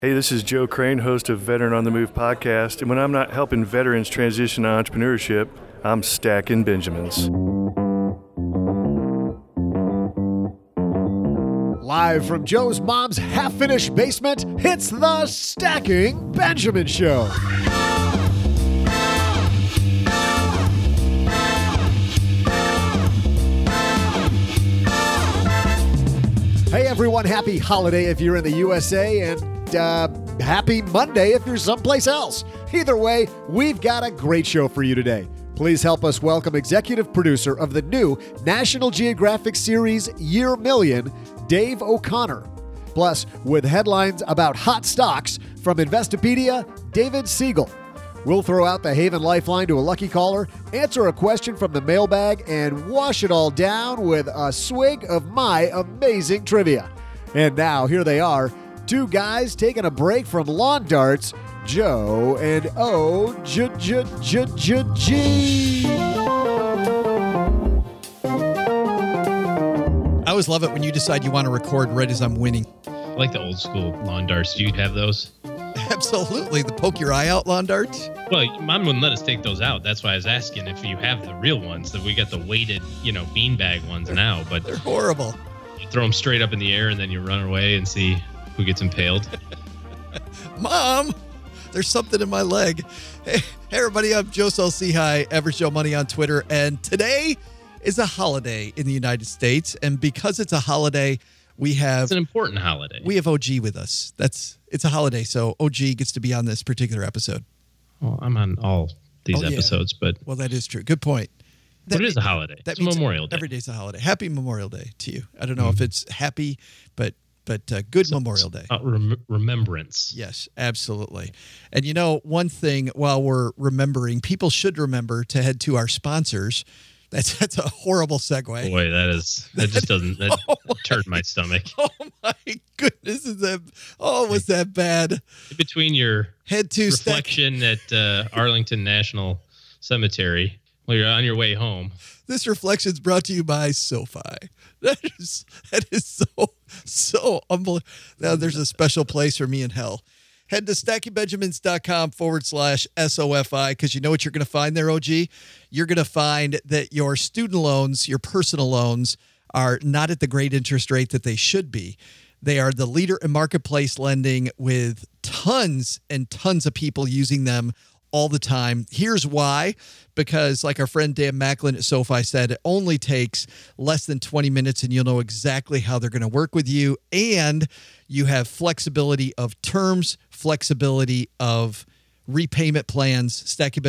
Hey, this is Joe Crane, host of Veteran on the Move podcast, and when I'm not helping veterans transition to entrepreneurship, I'm stacking Benjamins. Live from Joe's mom's half-finished basement, it's the Stacking Benjamin Show. Hey everyone, happy holiday if you're in the USA, and happy Monday if you're someplace else. Either way, we've got a great show for you today. Please help us welcome executive producer of the new National Geographic series Year Million, Dave O'Connor. Plus, with headlines about hot stocks from Investopedia, David Siegel. We'll throw out the Haven Lifeline to a lucky caller, answer a question from the mailbag, and wash it all down with a swig of my amazing trivia. And now, here they are, two guys taking a break from lawn darts, Joe and O.G. I always love it when you decide you want to record right as I'm winning. I like the old school lawn darts. Do you have those? Absolutely. The poke your eye out lawn darts? Well, Mom wouldn't let us take those out. That's why I was asking if you have the real ones. That we got the weighted, beanbag ones now. But they're horrible. You throw them straight up in the air and then you run away and see who gets impaled. Mom, there's something in my leg. Hey everybody, I'm Joe Saul-Sehy, Average Joe Money on Twitter, and today is a holiday in the United States, and because it's a holiday, it's an important holiday. We have OG with us. It's a holiday, so OG gets to be on this particular episode. Well, I'm on all these episodes, but well, that is true. Good point. But it is a holiday. It's Memorial Day. Every day's a holiday. Happy Memorial Day to you. I don't know if it's happy, but good Memorial Day. Remembrance. Yes, absolutely. And one thing while we're remembering, people should remember to head to our sponsors. That's a horrible segue. Boy, that turned my stomach. Oh my goodness, was that bad? In between your reflection at Arlington National Cemetery while you're on your way home. This reflection is brought to you by SoFi. That is so unbelievable. Now there's a special place for me in hell. Head to stackingbenjamins.com/SOFI because you know what you're going to find there, OG? You're going to find that your student loans, your personal loans, are not at the great interest rate that they should be. They are the leader in marketplace lending with tons and tons of people using them all the time. Here's why. Because like our friend Dan Macklin at SoFi said, it only takes less than 20 minutes and you'll know exactly how they're going to work with you. And you have flexibility of terms, flexibility of repayment plans,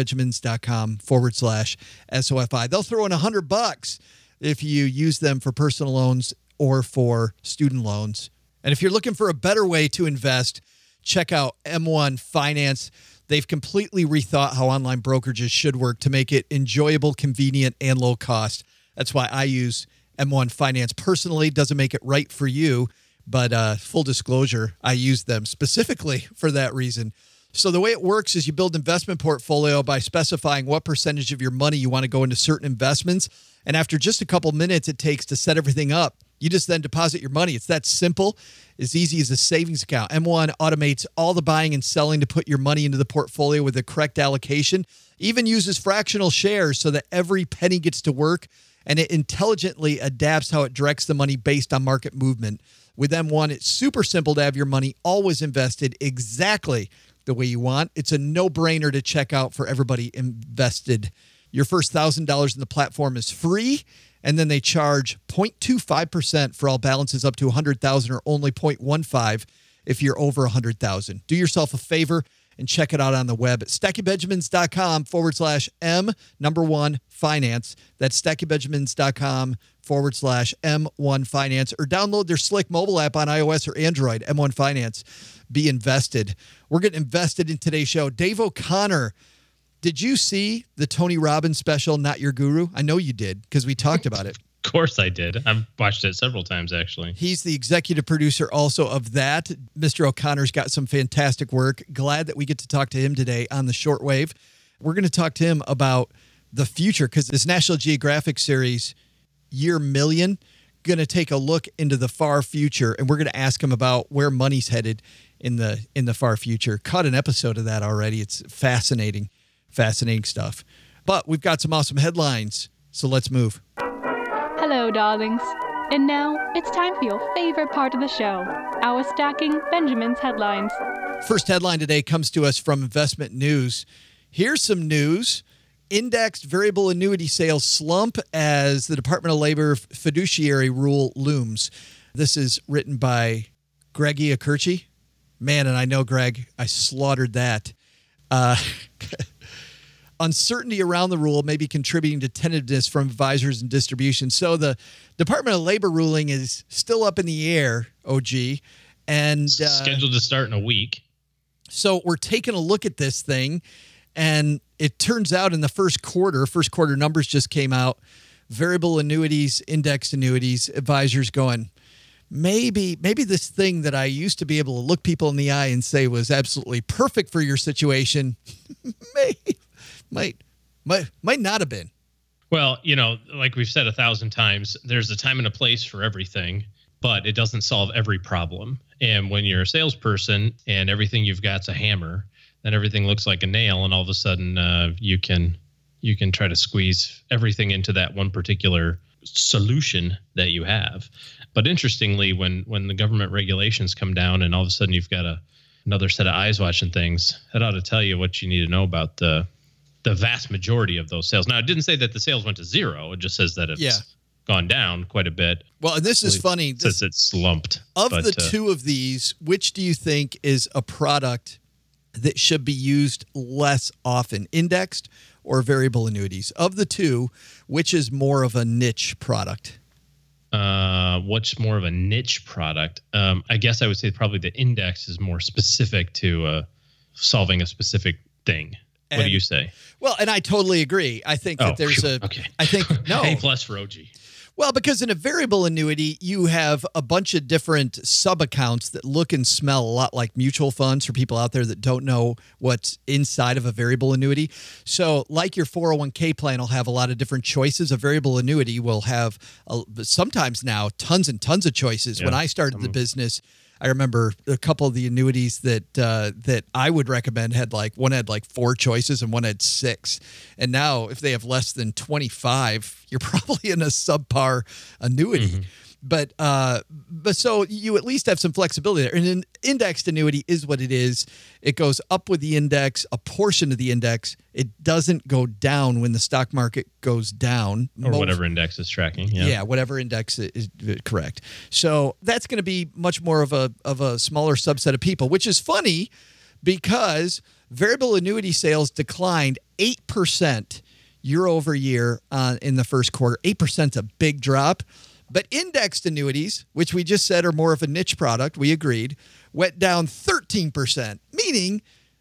stackingbenjamins.com/SOFI. They'll throw in $100 if you use them for personal loans or for student loans. And if you're looking for a better way to invest, check out M1 Finance. They've completely rethought how online brokerages should work to make it enjoyable, convenient, and low cost. That's why I use M1 Finance personally. Doesn't make it right for you, but full disclosure, I use them specifically for that reason. So the way it works is you build an investment portfolio by specifying what percentage of your money you want to go into certain investments. And after just a couple minutes it takes to set everything up, you just then deposit your money. It's that simple, as easy as a savings account. M1 automates all the buying and selling to put your money into the portfolio with the correct allocation, even uses fractional shares so that every penny gets to work, and it intelligently adapts how it directs the money based on market movement. With M1, it's super simple to have your money always invested exactly the way you want. It's a no-brainer to check out for everybody invested. Your first $1,000 in the platform is free, and then they charge 0.25% for all balances up to $100,000 or only 0.15% if you're over $100,000. Do yourself a favor and check it out on the web at stackingbenjamins.com/M1Finance. That's stackingbenjamins.com/M1Finance, or download their slick mobile app on iOS or Android, M1 Finance. Be invested. We're getting invested in today's show. Dave O'Connor. Did you see the Tony Robbins special, Not Your Guru? I know you did because we talked about it. Of course I did. I've watched it several times, actually. He's the executive producer also of that. Mr. O'Connor's got some fantastic work. Glad that we get to talk to him today on the shortwave. We're going to talk to him about the future because this National Geographic series, Year Million, going to take a look into the far future, and we're going to ask him about where money's headed in the far future. Caught an episode of that already. It's fascinating stuff. But we've got some awesome headlines, so let's move. Hello, darlings. And now it's time for your favorite part of the show, our Stacking Benjamin's headlines. First headline today comes to us from Investment News. Here's some news. Indexed variable annuity sales slump as the Department of Labor fiduciary rule looms. This is written by Greggy Akerchi. Man, and I know, Greg, I slaughtered that. Uncertainty around the rule may be contributing to tentativeness from advisors and distribution. So the Department of Labor ruling is still up in the air, OG. And scheduled to start in a week. So we're taking a look at this thing, and it turns out in the first quarter numbers just came out, variable annuities, indexed annuities, advisors going, maybe this thing that I used to be able to look people in the eye and say was absolutely perfect for your situation might not have been. Well, like we've said 1,000 times, there's a time and a place for everything, but it doesn't solve every problem. And when you're a salesperson and everything you've got's a hammer, then everything looks like a nail, and all of a sudden you can try to squeeze everything into that one particular solution that you have. But interestingly, when the government regulations come down and all of a sudden you've got another set of eyes watching things, that ought to tell you what you need to know about the vast majority of those sales. Now, it didn't say that the sales went to zero. It just says that it's gone down quite a bit. Well, and this is funny. It says it's slumped. Of the two of these, which do you think is a product that should be used less often, indexed or variable annuities? Of the two, which is more of a niche product? What's more of a niche product? I guess I would say probably the index is more specific to solving a specific thing. What do you say? Well, and I totally agree. I think that there's okay. I think no. A+ for OG. Well, because in a variable annuity, you have a bunch of different sub-accounts that look and smell a lot like mutual funds for people out there that don't know what's inside of a variable annuity. So like your 401k plan will have a lot of different choices. A variable annuity will have sometimes now tons and tons of choices. Yeah. When I started the business, I remember a couple of the annuities that I would recommend had one had 4 choices and one had 6. And now if they have less than 25, you're probably in a subpar annuity. Mm-hmm. But so you at least have some flexibility there. And an indexed annuity is what it is. It goes up with the index, a portion of the index. It doesn't go down when the stock market goes down. Or whatever index is tracking. Yeah, whatever index is correct. So that's going to be much more of a smaller subset of people, which is funny because variable annuity sales declined 8% year over year in the first quarter. 8% is a big drop. But indexed annuities, which we just said are more of a niche product, we agreed, went down 13%, meaning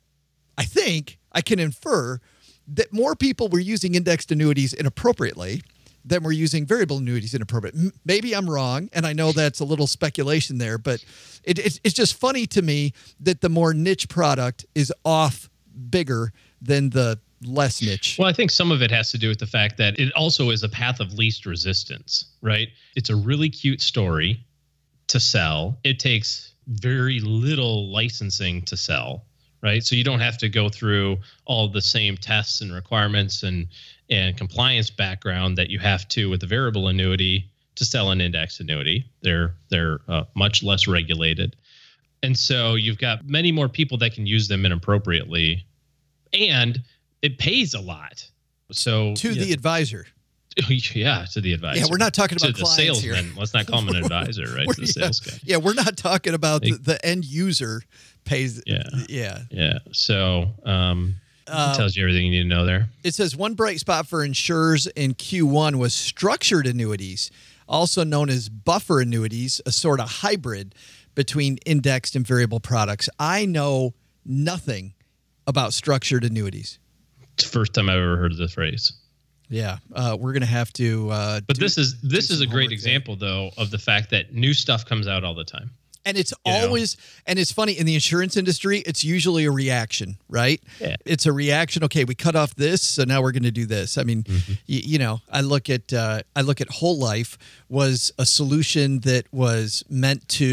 I think I can infer that more people were using indexed annuities inappropriately than were using variable annuities inappropriately. Maybe I'm wrong, and I know that's a little speculation there, but it's just funny to me that the more niche product is off bigger than the less niche. Well, I think some of it has to do with the fact that it also is a path of least resistance, right? It's a really cute story to sell. It takes very little licensing to sell, right? So you don't have to go through all the same tests and requirements and compliance background that you have to with a variable annuity to sell an indexed annuity. They're much less regulated. And so you've got many more people that can use them inappropriately, and it pays a lot. So to the advisor. Yeah, to the advisor. Yeah, we're not talking about to the clients salesman. here. Let's not call him an advisor, right? To the sales guy. Yeah, we're not talking about the end user pays. Yeah. So it tells you everything you need to know there. It says one bright spot for insurers in Q1 was structured annuities, also known as buffer annuities, a sort of hybrid between indexed and variable products. I know nothing about structured annuities. It's the first time I've ever heard of the phrase. Yeah, we're going to have to. But this is a great example, though, of the fact that new stuff comes out all the time. And it's always, and it's funny, in the insurance industry, it's usually a reaction, right? Yeah. It's a reaction. Okay, we cut off this, so now we're going to do this. I mean, I look at Whole Life was a solution that was meant to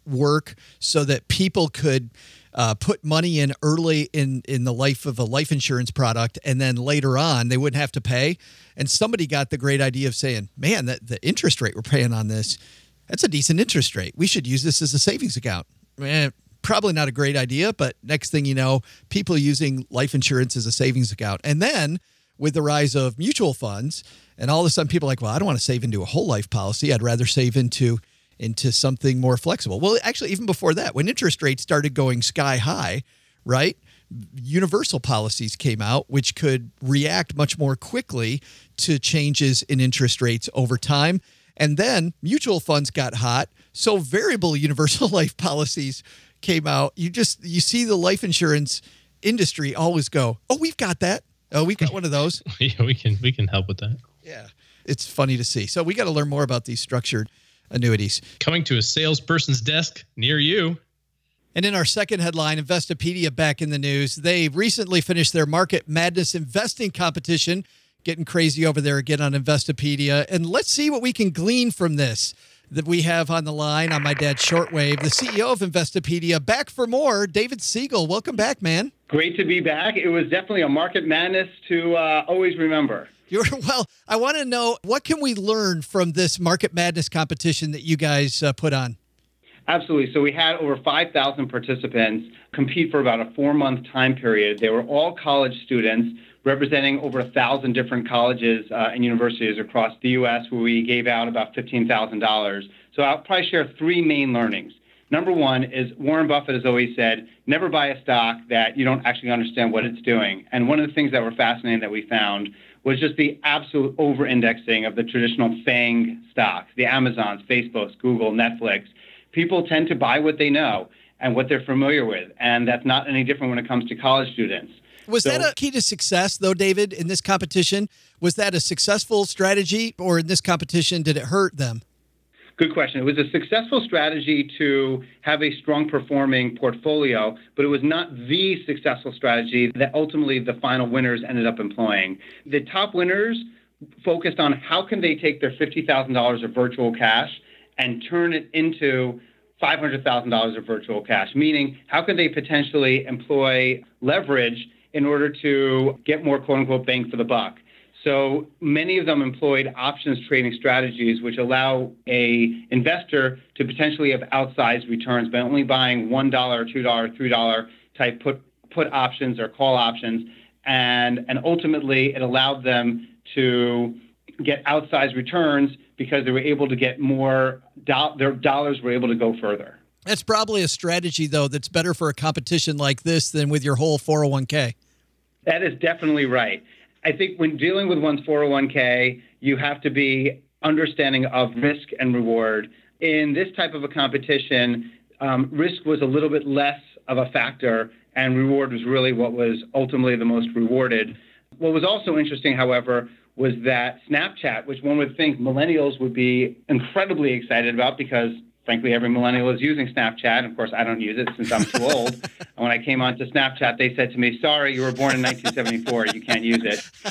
work so that people could put money in early in the life of a life insurance product, and then later on they wouldn't have to pay. And somebody got the great idea of saying, man, the interest rate we're paying on this, that's a decent interest rate. We should use this as a savings account. Probably not a great idea, but next thing you know, people using life insurance as a savings account. And then with the rise of mutual funds, and all of a sudden people are like, well, I don't want to save into a whole life policy. I'd rather save into something more flexible. Well, actually, even before that, when interest rates started going sky high, right, universal policies came out, which could react much more quickly to changes in interest rates over time. And then mutual funds got hot, so variable universal life policies came out. You see the life insurance industry always go, oh, we've got that. Oh, we've got one of those. Yeah, we can help with that. Yeah, it's funny to see. So we got to learn more about these structured annuities. Coming to a salesperson's desk near you. And in our second headline, Investopedia back in the news. They recently finished their Market Madness investing competition, getting crazy over there again on Investopedia. And let's see what we can glean from this. That we have on the line on my dad's shortwave, the CEO of Investopedia, back for more, David Siegel. Welcome back, man. Great to be back. It was definitely a market madness to always remember. Well, I want to know, what can we learn from this Market Madness competition that you guys put on? Absolutely. So we had over 5,000 participants compete for about a 4-month time period. They were all college students representing over 1,000 different colleges and universities across the U.S., where we gave out about $15,000. So I'll probably share 3 main learnings. Number one is Warren Buffett has always said, never buy a stock that you don't actually understand what it's doing. And one of the things that were fascinating that we found was just the absolute over-indexing of the traditional FANG stocks, the Amazons, Facebooks, Google, Netflix. People tend to buy what they know and what they're familiar with, and that's not any different when it comes to college students. Was that a key to success, though, David, in this competition? Was that a successful strategy, or in this competition, did it hurt them? Good question. It was a successful strategy to have a strong performing portfolio, but it was not the successful strategy that ultimately the final winners ended up employing. The top winners focused on how can they take their $50,000 of virtual cash and turn it into $500,000 of virtual cash, meaning how can they potentially employ leverage in order to get more quote-unquote bang for the buck. So many of them employed options trading strategies, which allow a investor to potentially have outsized returns by only buying $1, $2, $3 type put options or call options. And ultimately, it allowed them to get outsized returns because they were able to get more, their dollars were able to go further. That's probably a strategy, though, that's better for a competition like this than with your whole 401k. That is definitely right. I think when dealing with one's 401k, you have to be understanding of risk and reward. In this type of a competition, risk was a little bit less of a factor, and reward was really what was ultimately the most rewarded. What was also interesting, however, was that Snapchat, which one would think millennials would be incredibly excited about because, frankly, every millennial is using Snapchat. Of course, I don't use it since I'm too old. And when I came onto Snapchat, they said to me, sorry, you were born in 1974. You can't use it.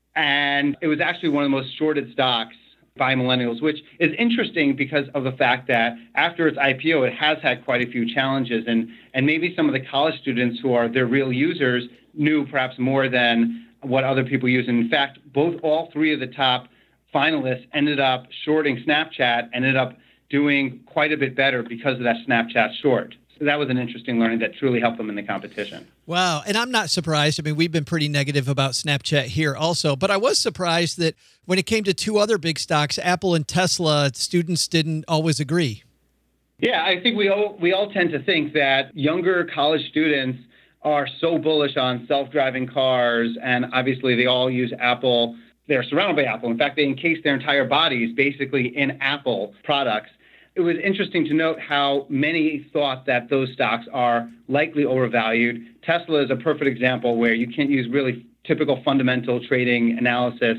And it was actually one of the most shorted stocks by millennials, which is interesting because of the fact that after its IPO, it has had quite a few challenges. And maybe some of the college students who are their real users knew perhaps more than what other people use. And in fact, all 3 of the top finalists ended up shorting Snapchat, ended up doing quite a bit better because of that Snapchat short. So that was an interesting learning that truly helped them in the competition. Wow. And I'm not surprised. I mean, we've been pretty negative about Snapchat here also, but I was surprised that when it came to 2 other big stocks, Apple and Tesla, students didn't always agree. Yeah, I think we all tend to think that younger college students are so bullish on self-driving cars, and obviously they all use Apple. They're surrounded by Apple. In fact, they encase their entire bodies basically in Apple products. It was interesting to note how many thought that those stocks are likely overvalued. Tesla is a perfect example where you can't use really typical fundamental trading analysis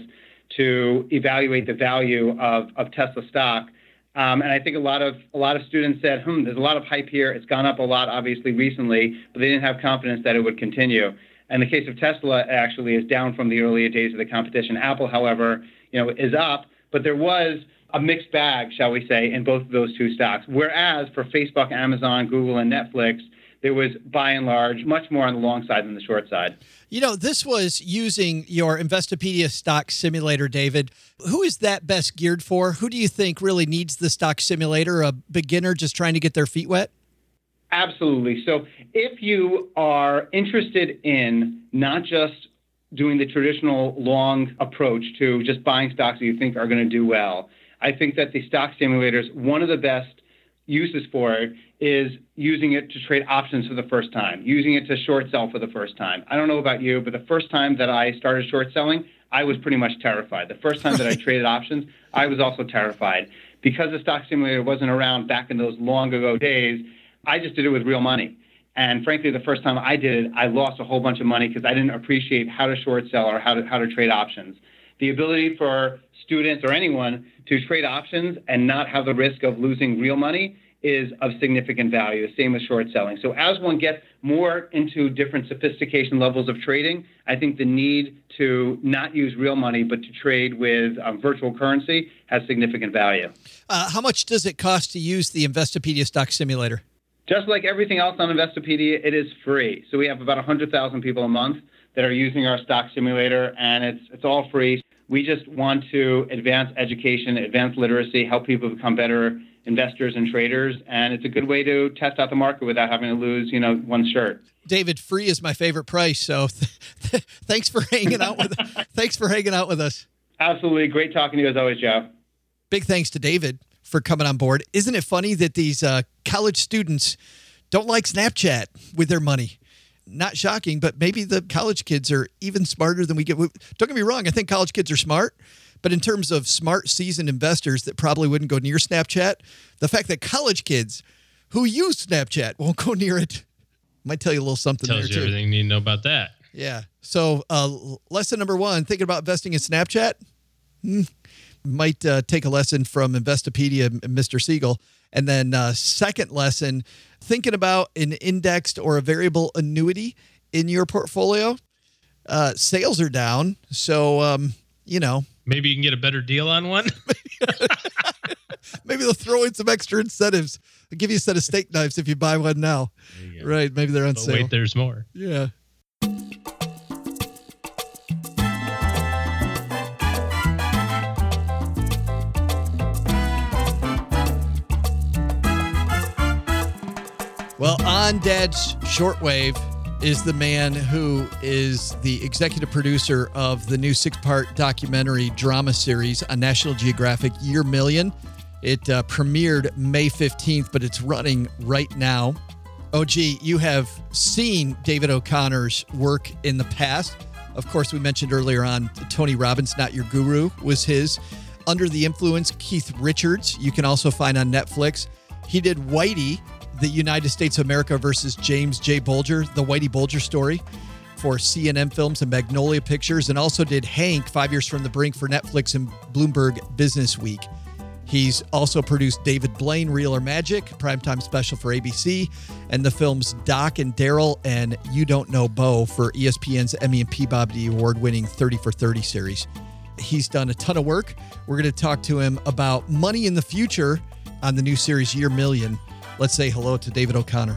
to evaluate the value of Tesla stock. And I think a lot of students said, there's a lot of hype here. It's gone up a lot, obviously, recently, but they didn't have confidence that it would continue. And the case of Tesla actually is down from the earlier days of the competition. Apple, however, is up, but there was a mixed bag, shall we say, in both of those two stocks. Whereas for Facebook, Amazon, Google, and Netflix, there was, by and large, much more on the long side than the short side. This was using your Investopedia stock simulator, David. Who is that best geared for? Who do you think really needs the stock simulator? A beginner just trying to get their feet wet? Absolutely. So if you are interested in not just doing the traditional long approach to just buying stocks that you think are going to do well, I think that the stock simulators, one of the best uses for it is using it to trade options for the first time, using it to short sell for the first time. I don't know about you, but the first time that I started short selling, I was pretty much terrified. The first time that I traded options, I was also terrified. Because the stock simulator wasn't around back in those long ago days, I just did it with real money. And frankly, the first time I did it, I lost a whole bunch of money because I didn't appreciate how to short sell or how to trade options. The ability for students or anyone to trade options and not have the risk of losing real money is of significant value, the same as short selling. So as one gets more into different sophistication levels of trading, I think the need to not use real money but to trade with virtual currency has significant value. How much does it cost to use the Investopedia stock simulator? Just like everything else on Investopedia, it is free. So we have about 100,000 people a month that are using our stock simulator, and it's all free. We just want to advance education, advance literacy, help people become better investors and traders, and it's a good way to test out the market without having to lose, one shirt. David, free is my favorite price, so thanks for hanging out with us. Absolutely. Great talking to you as always, Joe. Big thanks to David for coming on board. Isn't it funny that these college students don't like Snapchat with their money? Not shocking, but maybe the college kids are even smarter than we get. Don't get me wrong. I think college kids are smart, but in terms of smart, seasoned investors that probably wouldn't go near Snapchat, the fact that college kids who use Snapchat won't go near it might tell you a little something there, too. Tells you everything you need to know about that. Yeah. So lesson number one, thinking about investing in Snapchat, might take a lesson from Investopedia and Mr. Siegel. And then second lesson, thinking about an indexed or a variable annuity in your portfolio. Sales are down, so, Maybe you can get a better deal on one. Maybe they'll throw in some extra incentives. They'll give you a set of steak knives if you buy one now. Right, maybe they're on sale. Wait, there's more. Yeah. Well, on Dad's Shortwave is the man who is the executive producer of the new 6-part documentary drama series on National Geographic, Year Million. It premiered May 15th, but it's running right now. OG, you have seen David O'Connor's work in the past. Of course, we mentioned earlier on Tony Robbins, Not Your Guru, was his. Under the Influence, Keith Richards, you can also find on Netflix. He did Whitey, the United States of America versus James J. Bulger, the Whitey Bulger story for CNN Films and Magnolia Pictures, and also did Hank, 5 Years from the Brink for Netflix and Bloomberg Business Week. He's also produced David Blaine, Real or Magic, primetime special for ABC, and the films Doc and Daryl and You Don't Know Bo for ESPN's Emmy and Peabody Award-winning 30 for 30 series. He's done a ton of work. We're going to talk to him about money in the future on the new series Year Million. Let's say hello to David O'Connor.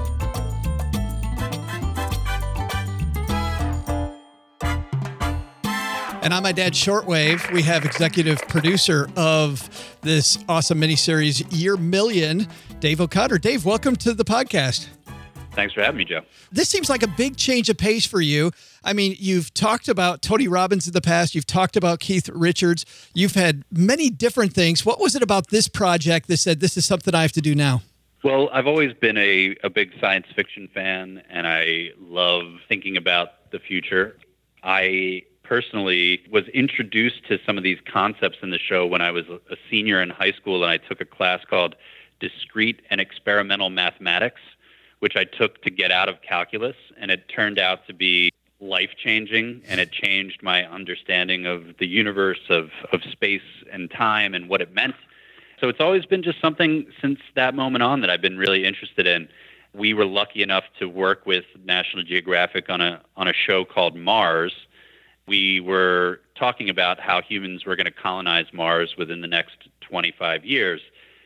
And on my dad's Shortwave, we have executive producer of this awesome miniseries, Year Million, Dave O'Connor. Dave, welcome to the podcast. Thanks for having me, Joe. This seems like a big change of pace for you. I mean, you've talked about Tony Robbins in the past. You've talked about Keith Richards. You've had many different things. What was it about this project that said, this is something I have to do now? Well, I've always been a big science fiction fan, and I love thinking about the future. I personally was introduced to some of these concepts in the show when I was a senior in high school, and I took a class called Discrete and Experimental Mathematics, which I took to get out of calculus, and it turned out to be life-changing, and it changed my understanding of the universe, of space and time and what it meant. So it's always been just something since that moment on that I've been really interested in. We were lucky enough to work with National Geographic on a show called Mars. We were talking about how humans were going to colonize Mars within the next 25 years.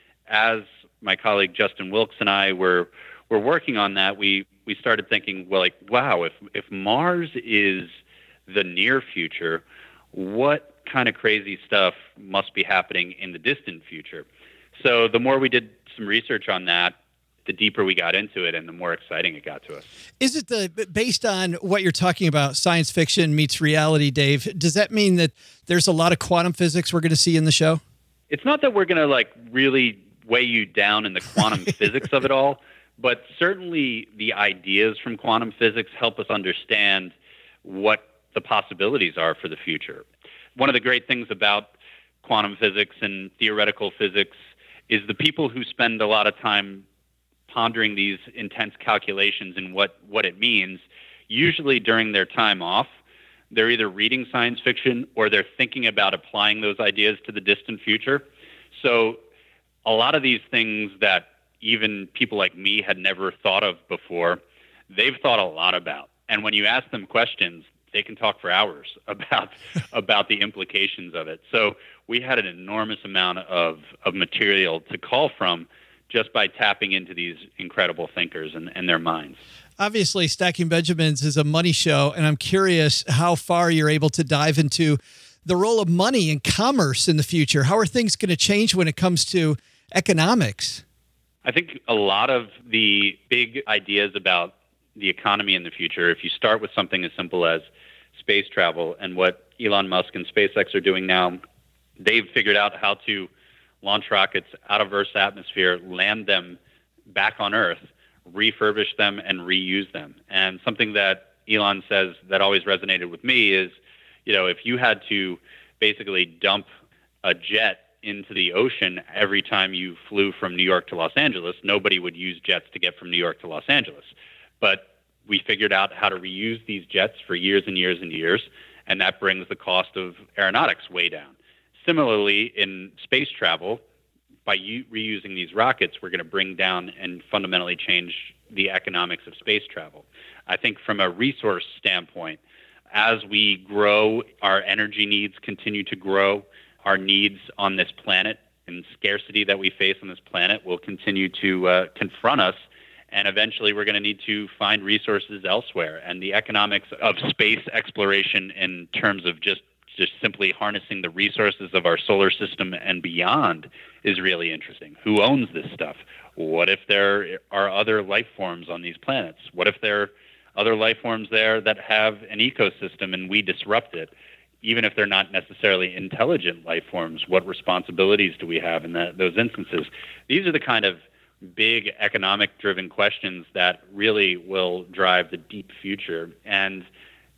As my colleague Justin Wilkes and I were working on that, we started thinking, well, like, wow, if Mars is the near future, what kind of crazy stuff must be happening in the distant future? So the more we did some research on that, the deeper we got into it and the more exciting it got to us. Is it based on what you're talking about, science fiction meets reality, Dave, does that mean that there's a lot of quantum physics we're going to see in the show? It's not that we're going to like really weigh you down in the quantum physics of it all, but certainly the ideas from quantum physics help us understand what the possibilities are for the future. One of the great things about quantum physics and theoretical physics is the people who spend a lot of time pondering these intense calculations and what it means, usually during their time off, they're either reading science fiction or they're thinking about applying those ideas to the distant future. So a lot of these things that even people like me had never thought of before, they've thought a lot about. And when you ask them questions, they can talk for hours about the implications of it. So we had an enormous amount of material to call from just by tapping into these incredible thinkers and their minds. Obviously, Stacking Benjamins is a money show, and I'm curious how far you're able to dive into the role of money and commerce in the future. How are things going to change when it comes to economics? I think a lot of the big ideas about the economy in the future, if you start with something as simple as space travel and what Elon Musk and SpaceX are doing now, they've figured out how to launch rockets out of Earth's atmosphere, land them back on Earth, refurbish them, and reuse them. And something that Elon says that always resonated with me is, if you had to basically dump a jet into the ocean every time you flew from New York to Los Angeles, nobody would use jets to get from New York to Los Angeles. But we figured out how to reuse these jets for years and years and years, and that brings the cost of aeronautics way down. Similarly, in space travel, by reusing these rockets, we're going to bring down and fundamentally change the economics of space travel. I think from a resource standpoint, as we grow, our energy needs continue to grow. Our needs on this planet and scarcity that we face on this planet will continue to confront us. And eventually we're going to need to find resources elsewhere. And the economics of space exploration in terms of just simply harnessing the resources of our solar system and beyond is really interesting. Who owns this stuff? What if there are other life forms on these planets? What if there are other life forms there that have an ecosystem and we disrupt it? Even if they're not necessarily intelligent life forms, what responsibilities do we have in those instances? These are the kind of big economic-driven questions that really will drive the deep future. And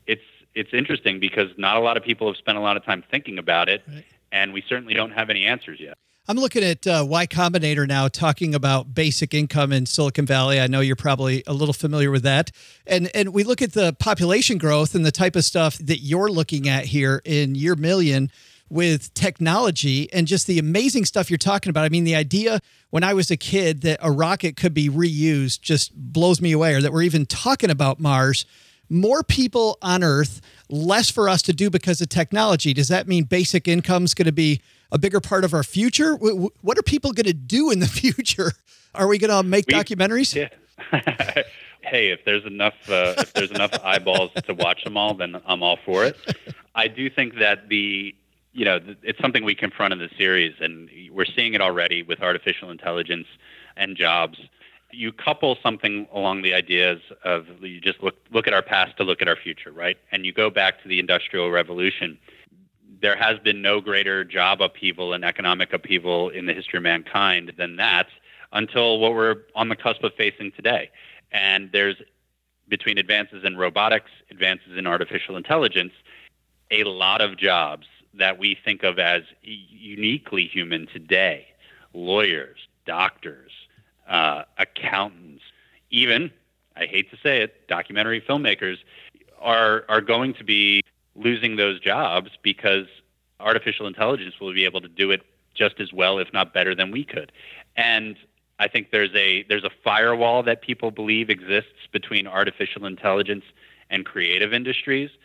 it's interesting because not a lot of people have spent a lot of time thinking about it, right. And we certainly don't have any answers yet. I'm looking at Y Combinator now, talking about basic income in Silicon Valley. I know you're probably a little familiar with that. And we look at the population growth and the type of stuff that you're looking at here in year million with technology and just the amazing stuff you're talking about. I mean, the idea when I was a kid that a rocket could be reused just blows me away, or that we're even talking about Mars. More people on Earth, less for us to do because of technology. Does that mean basic income is going to be a bigger part of our future? What are people going to do in the future? Are we going to make documentaries? Yeah. Hey, if there's enough eyeballs to watch them all, then I'm all for it. I do think that it's something we confront in the series, and we're seeing it already with artificial intelligence and jobs. You couple something along the ideas of you just look at our past to look at our future, right? And you go back to the Industrial Revolution. There has been no greater job upheaval and economic upheaval in the history of mankind than that until what we're on the cusp of facing today. And there's, between advances in robotics, advances in artificial intelligence, a lot of jobs that we think of as uniquely human today. Lawyers, doctors, accountants, even, I hate to say it, documentary filmmakers are going to be losing those jobs because artificial intelligence will be able to do it just as well, if not better than we could. And I think there's a firewall that people believe exists between artificial intelligence and creative industries.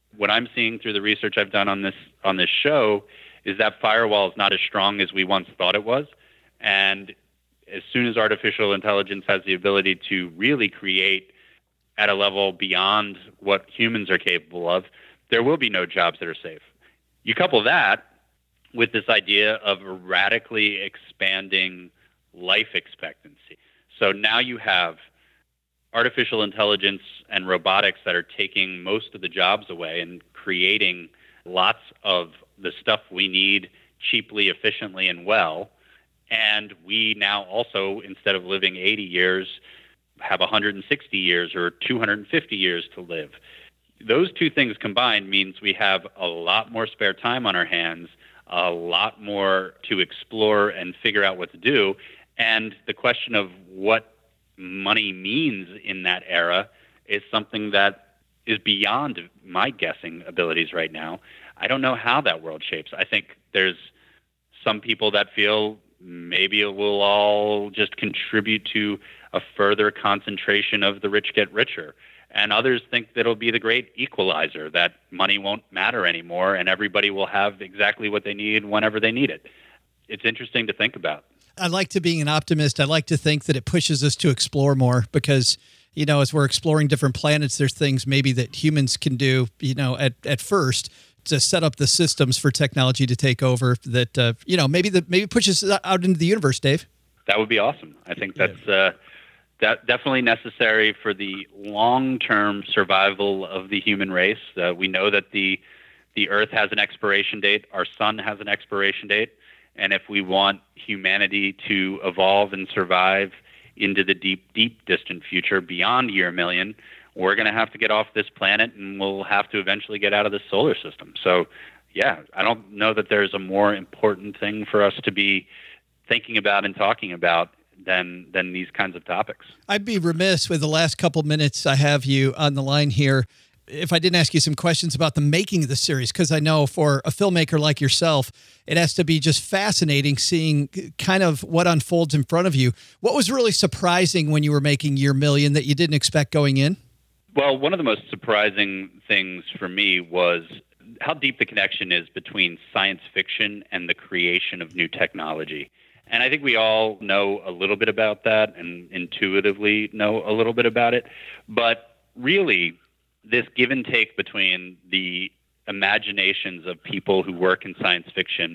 What I'm seeing through the research I've done on this show is that firewall is not as strong as we once thought it was. And as soon as artificial intelligence has the ability to really create at a level beyond what humans are capable of, there will be no jobs that are safe. You couple that with this idea of radically expanding life expectancy. So now you have artificial intelligence and robotics that are taking most of the jobs away and creating lots of the stuff we need cheaply, efficiently, and well. And we now also, instead of living 80 years, have 160 years or 250 years to live. Those two things combined means we have a lot more spare time on our hands, a lot more to explore and figure out what to do. And the question of what money means in that era is something that is beyond my guessing abilities right now. I don't know how that world shapes. I think there's some people that feel maybe it will all just contribute to a further concentration of the rich get richer. And others think that it'll be the great equalizer, that money won't matter anymore and everybody will have exactly what they need whenever they need it. It's interesting to think about. I like to being an optimist. I like to think that it pushes us to explore more because, you know, as we're exploring different planets, there's things maybe that humans can do, you know, at first to set up the systems for technology to take over that, you know, maybe pushes us out into the universe, Dave. That would be awesome. I think that's definitely necessary for the long-term survival of the human race. We know that the Earth has an expiration date. Our sun has an expiration date. And if we want humanity to evolve and survive into the deep, deep, distant future beyond year million, we're going to have to get off this planet and we'll have to eventually get out of the solar system. So, yeah, I don't know that there's a more important thing for us to be thinking about and talking about than these kinds of topics. I'd be remiss with the last couple minutes I have you on the line here if I didn't ask you some questions about the making of the series, because I know for a filmmaker like yourself, it has to be just fascinating seeing kind of what unfolds in front of you. What was really surprising when you were making Year Million that you didn't expect going in? Well, one of the most surprising things for me was how deep the connection is between science fiction and the creation of new technology. And I think we all know a little bit about that and intuitively know a little bit about it. But really, this give and take between the imaginations of people who work in science fiction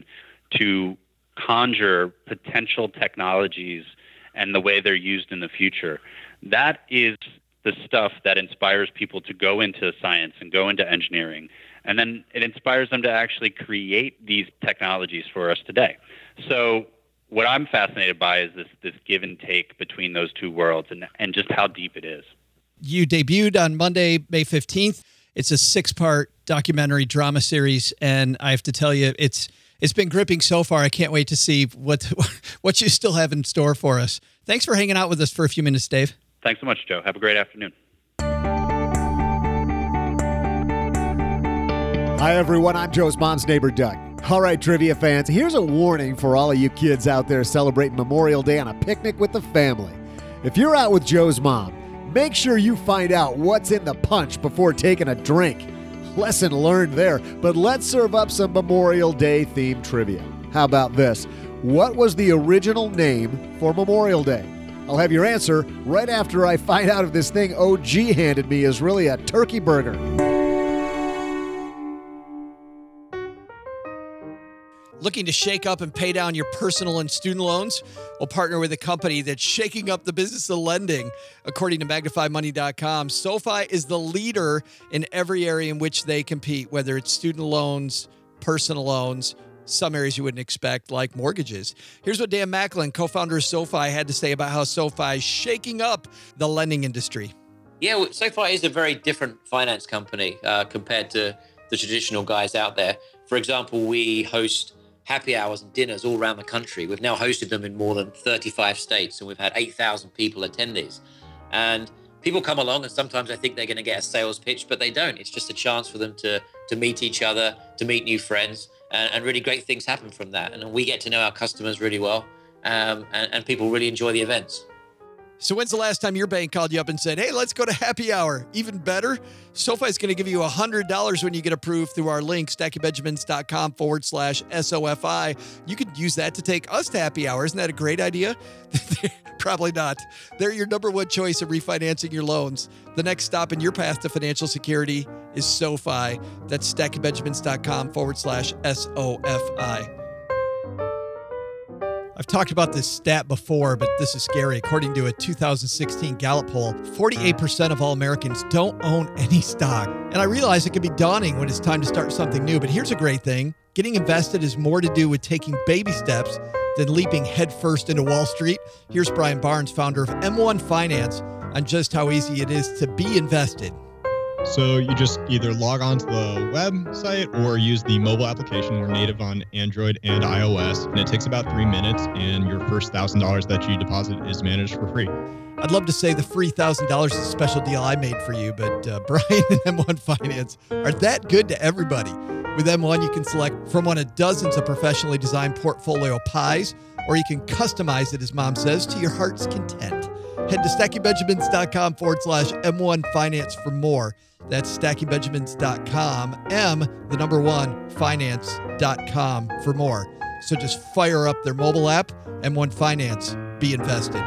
to conjure potential technologies and the way they're used in the future, that is the stuff that inspires people to go into science and go into engineering. And then it inspires them to actually create these technologies for us today. So what I'm fascinated by is this give and take between those two worlds and just how deep it is. You debuted on Monday, May 15th. It's a 6-part documentary drama series, and I have to tell you, it's been gripping so far. I can't wait to see what you still have in store for us. Thanks for hanging out with us for a few minutes, Dave. Thanks so much, Joe. Have a great afternoon. Hi, everyone. I'm Joe's mom's neighbor, Doug. All right, trivia fans, here's a warning for all of you kids out there celebrating Memorial Day on a picnic with the family. If you're out with Joe's mom, make sure you find out what's in the punch before taking a drink. Lesson learned there, but let's serve up some Memorial Day themed trivia. How about this? What was the original name for Memorial Day? I'll have your answer right after I find out if this thing OG handed me is really a turkey burger. Looking to shake up and pay down your personal and student loans? We'll partner with a company that's shaking up the business of lending. According to MagnifyMoney.com, SoFi is the leader in every area in which they compete, whether it's student loans, personal loans, some areas you wouldn't expect, like mortgages. Here's what Dan Macklin, co-founder of SoFi, had to say about how SoFi is shaking up the lending industry. Yeah, well, SoFi is a very different finance company compared to the traditional guys out there. For example, we host happy hours and dinners all around the country. We've now hosted them in more than 35 states, and we've had 8,000 people attend these. And people come along, and sometimes I think they're going to get a sales pitch, but they don't. It's just a chance for them to meet each other, to meet new friends, and really great things happen from that. And we get to know our customers really well, and people really enjoy the events. So when's the last time your bank called you up and said, hey, let's go to happy hour? Even better, SoFi is going to give you $100 when you get approved through our link, stackingbenjamins.com/SOFI. You could use that to take us to happy hour. Isn't that a great idea? Probably not. They're your number one choice of refinancing your loans. The next stop in your path to financial security is SoFi. That's stackingbenjamins.com/SOFI. I've talked about this stat before, but this is scary. According to a 2016 Gallup poll, 48% of all Americans don't own any stock. And I realize it can be daunting when it's time to start something new, but here's a great thing. Getting invested is more to do with taking baby steps than leaping headfirst into Wall Street. Here's Brian Barnes, founder of M1 Finance, on just how easy it is to be invested. So you just either log on to the website or use the mobile application. We're native on Android and iOS, and it takes about 3 minutes, and your first $1,000 that you deposit is managed for free. I'd love to say the free $1,000 is a special deal I made for you, but Brian and M1 Finance are that good to everybody. With M1, you can select from one of dozens of professionally designed portfolio pies, or you can customize it, as Mom says, to your heart's content. Head to stackingbenjamins.com/M1 Finance for more. That's stackingbenjamins.com, finance.com for more. So just fire up their mobile app, M1 Finance, be invested.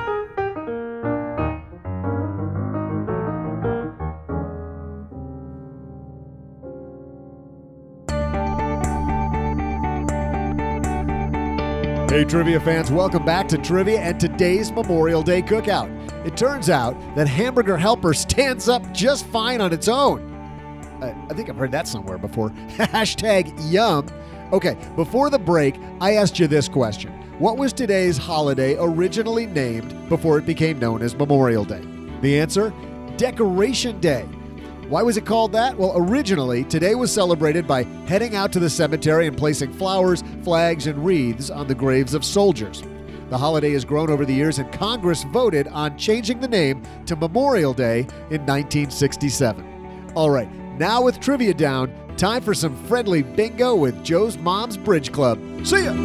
Hey, trivia fans, welcome back to Trivia and today's Memorial Day Cookout. It turns out that Hamburger Helper stands up just fine on its own. I think I've heard that somewhere before. #yum. Okay, before the break, I asked you this question. What was today's holiday originally named before it became known as Memorial Day? The answer? Decoration Day. Why was it called that? Well, originally, today was celebrated by heading out to the cemetery and placing flowers, flags, and wreaths on the graves of soldiers. The holiday has grown over the years, and Congress voted on changing the name to Memorial Day in 1967. All right, now with trivia down, time for some friendly bingo with Joe's Mom's Bridge Club. See ya!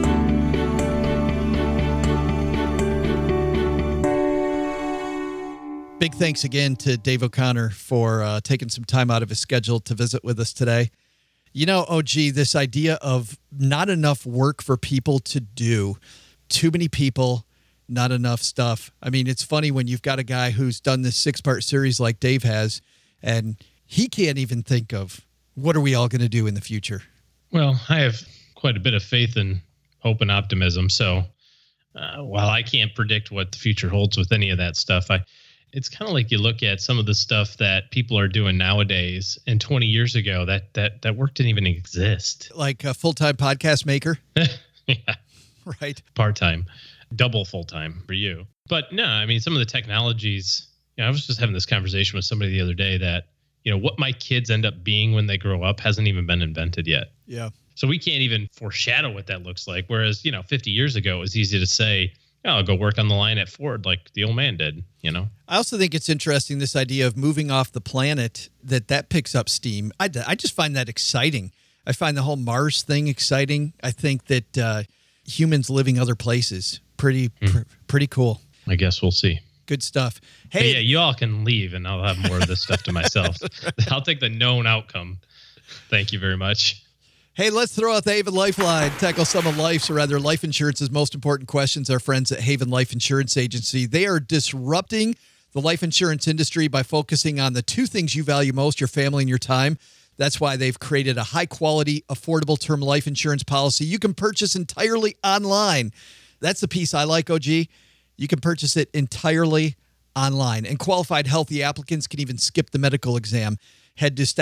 Big thanks again to Dave O'Connor for taking some time out of his schedule to visit with us today. You know, OG, this idea of not enough work for people to do, too many people, not enough stuff. I mean, it's funny when you've got a guy who's done this 6-part series like Dave has, and he can't even think of what are we all going to do in the future. Well, I have quite a bit of faith and hope and optimism. So while I can't predict what the future holds with any of that stuff, it's kind of like you look at some of the stuff that people are doing nowadays, and 20 years ago, that work didn't even exist. Like a full-time podcast maker? Yeah. Right. Part-time, double full-time for you. But no, I mean, some of the technologies, I was just having this conversation with somebody the other day that, what my kids end up being when they grow up hasn't even been invented yet. Yeah. So we can't even foreshadow what that looks like. Whereas, 50 years ago, it was easy to say, I'll go work on the line at Ford like the old man did, I also think it's interesting, this idea of moving off the planet, that picks up steam. I just find that exciting. I find the whole Mars thing exciting. I think that humans living other places, pretty cool. I guess we'll see. Good stuff. Hey, but yeah, you all can leave and I'll have more of this stuff to myself. I'll take the known outcome. Thank you very much. Hey, let's throw out the Haven Lifeline, tackle some of life's, or rather life insurance's most important questions. Our friends at Haven Life Insurance Agency, they are disrupting the life insurance industry by focusing on the two things you value most, your family and your time. That's why they've created a high-quality, affordable term life insurance policy you can purchase entirely online. That's the piece I like, OG. You can purchase it entirely online. And qualified healthy applicants can even skip the medical exam. Head to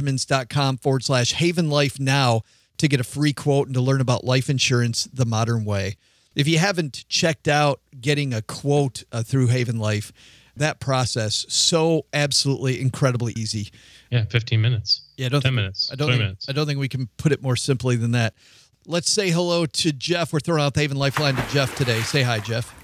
stackingbenjamins.com/Haven Life now to get a free quote and to learn about life insurance the modern way. If you haven't checked out getting a quote through Haven Life, that process, so absolutely incredibly easy. Yeah, 15 minutes. Yeah, 10 minutes. 20 minutes. I don't think we can put it more simply than that. Let's say hello to Jeff. We're throwing out the Haven Lifeline to Jeff today. Say hi, Jeff.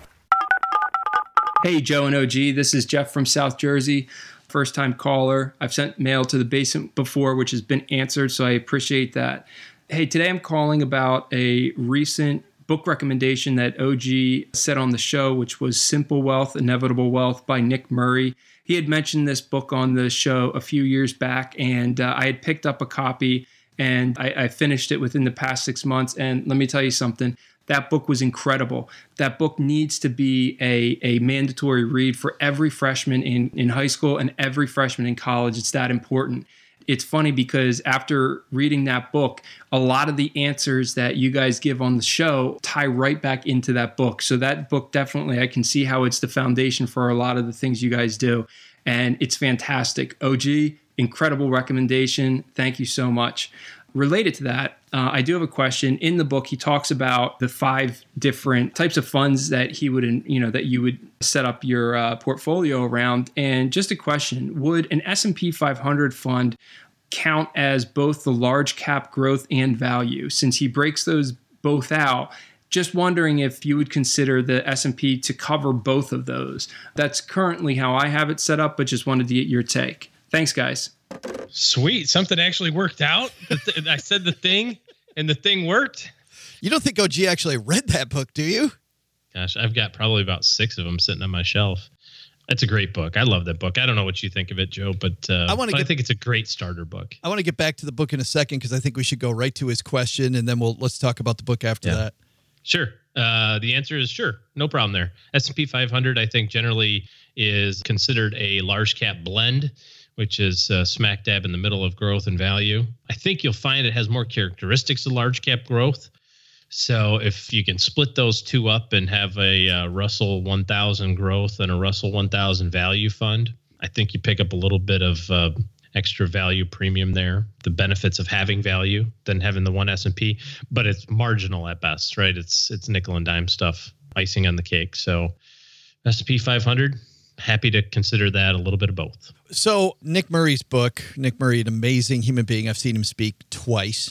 Hey, Joe and OG. This is Jeff from South Jersey. First-time caller. I've sent mail to the basement before, which has been answered, so I appreciate that. Hey, today I'm calling about a recent book recommendation that OG said on the show, which was Simple Wealth, Inevitable Wealth by Nick Murray. He had mentioned this book on the show a few years back, and I had picked up a copy, and I finished it within the past 6 months. And let me tell you something. That book was incredible. That book needs to be a mandatory read for every freshman in high school and every freshman in college. It's that important. It's funny because after reading that book, a lot of the answers that you guys give on the show tie right back into that book. So that book definitely, I can see how it's the foundation for a lot of the things you guys do. And it's fantastic. OG, incredible recommendation. Thank you so much. Related to that, I do have a question. In the book, he talks about the 5 different types of funds that he would, that you would set up your portfolio around. And just a question: would an S&P 500 fund count as both the large cap growth and value? Since he breaks those both out, just wondering if you would consider the S&P to cover both of those. That's currently how I have it set up, but just wanted to get your take. Thanks, guys. Sweet. Something actually worked out. I said the thing and the thing worked. You don't think OG actually read that book, do you? Gosh, I've got probably about 6 of them sitting on my shelf. That's a great book. I love that book. I don't know what you think of it, Joe, but I think it's a great starter book. I want to get back to the book in a second because I think we should go right to his question, and then let's talk about the book after that. Sure. The answer is sure. No problem there. S&P 500, I think, generally is considered a large cap blend, which is smack dab in the middle of growth and value. I think you'll find it has more characteristics of large cap growth. So if you can split those two up and have a Russell 1000 growth and a Russell 1000 value fund, I think you pick up a little bit of extra value premium there. The benefits of having value than having the one S&P, but it's marginal at best, right? It's nickel and dime stuff, icing on the cake. So S&P 500. Happy to consider that a little bit of both. So Nick Murray's book, Nick Murray, an amazing human being. I've seen him speak twice.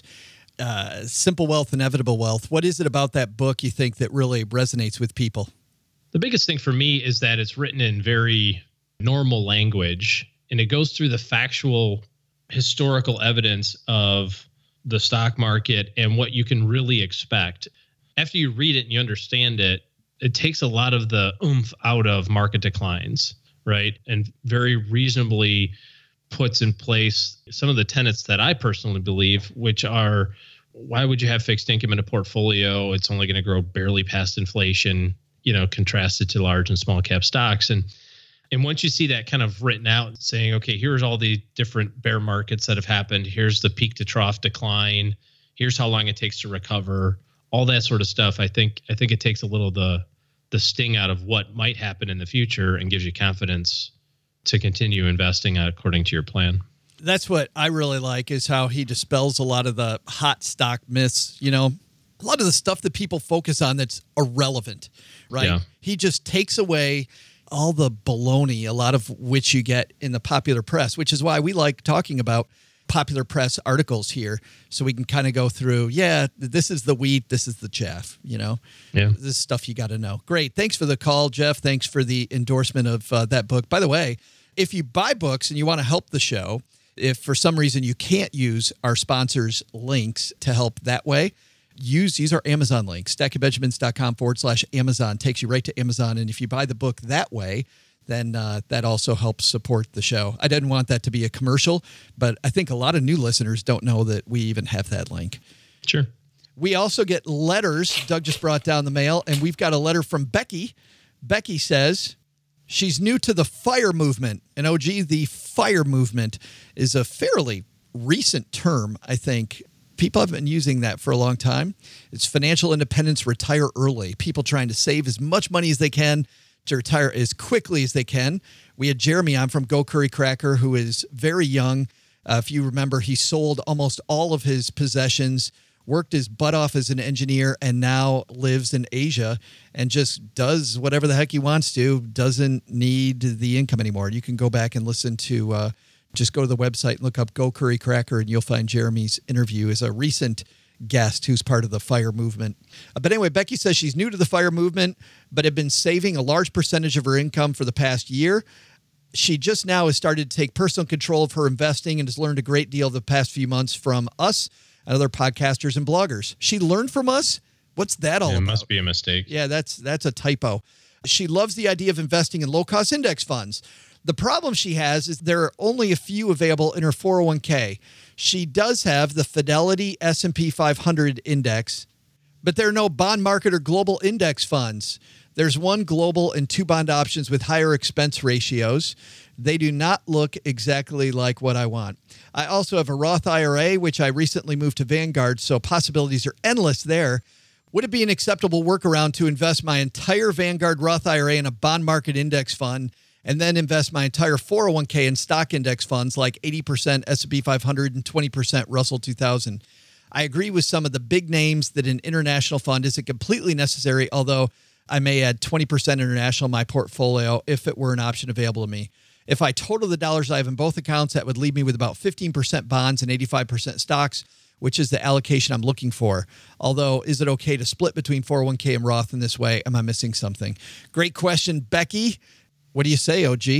Simple Wealth, Inevitable Wealth. What is it about that book you think that really resonates with people? The biggest thing for me is that it's written in very normal language, and it goes through the factual historical evidence of the stock market and what you can really expect. After you read it and you understand it, it takes a lot of the oomph out of market declines, right? And very reasonably puts in place some of the tenets that I personally believe, which are, why would you have fixed income in a portfolio? It's only going to grow barely past inflation, contrasted to large and small cap stocks. And once you see that kind of written out, saying, okay, here's all the different bear markets that have happened. Here's the peak to trough decline. Here's how long it takes to recover. All that sort of stuff. I think it takes a little the sting out of what might happen in the future and gives you confidence to continue investing according to your plan. That's what I really like, is how he dispels a lot of the hot stock myths, a lot of the stuff that people focus on that's irrelevant, right? Yeah. He just takes away all the baloney, a lot of which you get in the popular press, which is why we like talking about popular press articles here, so we can kind of go through, this is the wheat, this is the chaff, This is stuff you got to know. Great. Thanks for the call, Jeff. Thanks for the endorsement of that book. By the way, if you buy books and you want to help the show, if for some reason you can't use our sponsors' links to help that way, use our Amazon link. stackingbenjamins.com/Amazon takes you right to Amazon. And if you buy the book that way, then that also helps support the show. I didn't want that to be a commercial, but I think a lot of new listeners don't know that we even have that link. Sure. We also get letters. Doug just brought down the mail, and we've got a letter from Becky. Becky says she's new to the FIRE movement. And OG, the FIRE movement is a fairly recent term, I think. People have been using that for a long time. It's financial independence, retire early. People trying to save as much money as they can to retire as quickly as they can. We had Jeremy on from Go Curry Cracker, who is very young. If you remember, he sold almost all of his possessions, worked his butt off as an engineer, and now lives in Asia and just does whatever the heck he wants to, doesn't need the income anymore. You can go back and listen to, just go to the website and look up Go Curry Cracker, and you'll find Jeremy's interview as a recent guest who's part of the FIRE movement. But anyway, Becky says she's new to the FIRE movement, but had been saving a large percentage of her income for the past year. She just now has started to take personal control of her investing and has learned a great deal the past few months from us and other podcasters and bloggers. She learned from us What's that all about? It must be a mistake. Yeah, that's a typo. She loves the idea of investing in low-cost index funds. The problem she has is there are only a few available in her 401k. She does have the Fidelity S&P 500 index, but there are no bond market or global index funds. There's one global and 2 bond options with higher expense ratios. They do not look exactly like what I want. I also have a Roth IRA, which I recently moved to Vanguard, so possibilities are endless there. Would it be an acceptable workaround to invest my entire Vanguard Roth IRA in a bond market index fund and then invest my entire 401k in stock index funds like 80% S&P 500 and 20% Russell 2000? I agree with some of the big names that an international fund isn't completely necessary, although I may add 20% international in my portfolio if it were an option available to me. If I total the dollars I have in both accounts, that would leave me with about 15% bonds and 85% stocks, which is the allocation I'm looking for. Although, is it okay to split between 401k and Roth in this way? Am I missing something? Great question, Becky. What do you say, OG?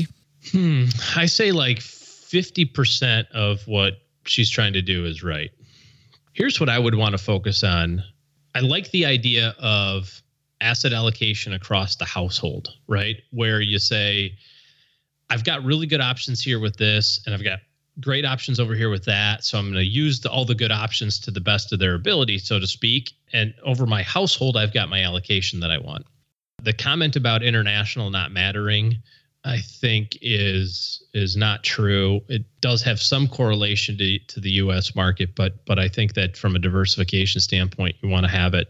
I say like 50% of what she's trying to do is right. Here's what I would want to focus on. I like the idea of asset allocation across the household, right? Where you say, I've got really good options here with this, and I've got great options over here with that. So I'm going to use all the good options to the best of their ability, so to speak. And over my household, I've got my allocation that I want. The comment about international not mattering, I think is not true. It does have some correlation to the U.S. market, but I think that from a diversification standpoint, you want to have it.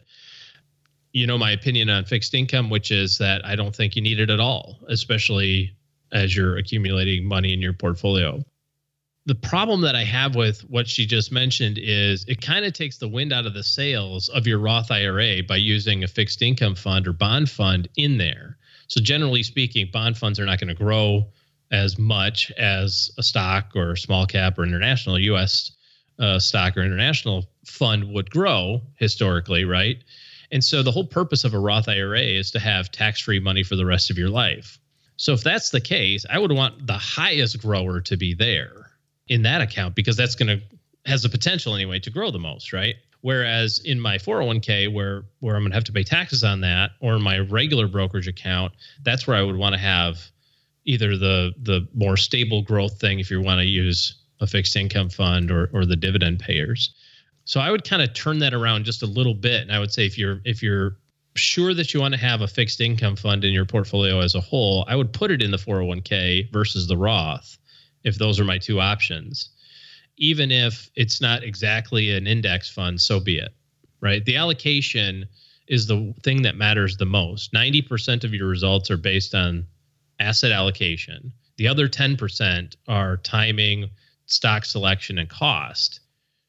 You know my opinion on fixed income, which is that I don't think you need it at all, especially as you're accumulating money in your portfolio. The problem that I have with what she just mentioned is it kind of takes the wind out of the sails of your Roth IRA by using a fixed income fund or bond fund in there. So generally speaking, bond funds are not going to grow as much as a stock or a small cap or international U.S. Stock or international fund would grow historically, right? And so the whole purpose of a Roth IRA is to have tax-free money for the rest of your life. So if that's the case, I would want the highest grower to be there in that account, because that's has the potential anyway to grow the most, right? Whereas in my 401k, where I'm going to have to pay taxes on that, or in my regular brokerage account, that's where I would want to have either the more stable growth thing if you want to use a fixed income fund or the dividend payers. So I would kind of turn that around just a little bit. And I would say if you're sure that you want to have a fixed income fund in your portfolio as a whole, I would put it in the 401k versus the Roth, if those are my two options. Even if it's not exactly an index fund, so be it, right? The allocation is the thing that matters the most. 90% of your results are based on asset allocation. The other 10% are timing, stock selection, and cost.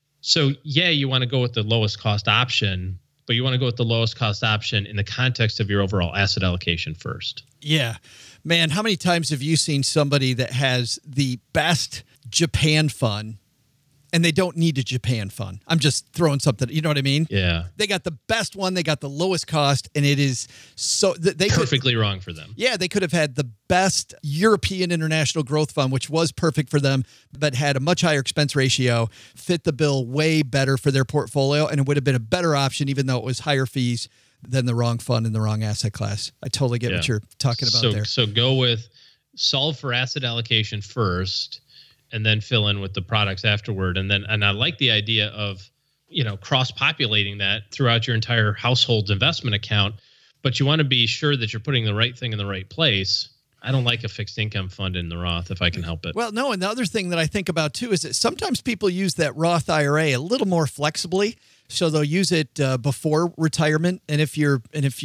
So yeah, you want to go with the lowest cost option, but you want to go with the lowest cost option in the context of your overall asset allocation first. Yeah. Man, how many times have you seen somebody that has the best Japan fund and they don't need a Japan fund? I'm just throwing something, you know what I mean? Yeah. They got the best one, they got the lowest cost, and it is so they perfectly wrong for them. Yeah, they could have had the best European International Growth Fund, which was perfect for them, but had a much higher expense ratio, fit the bill way better for their portfolio, and it would have been a better option, even though it was higher fees than the wrong fund in the wrong asset class. I totally get what you're talking about there. So go with solve for asset allocation first, and then fill in with the products afterward. And I like the idea of, cross-populating that throughout your entire household's investment account, but you want to be sure that you're putting the right thing in the right place. I don't like a fixed income fund in the Roth if I can help it. Well, no, and the other thing that I think about too is that sometimes people use that Roth IRA a little more flexibly. So they'll use it before retirement. And if you're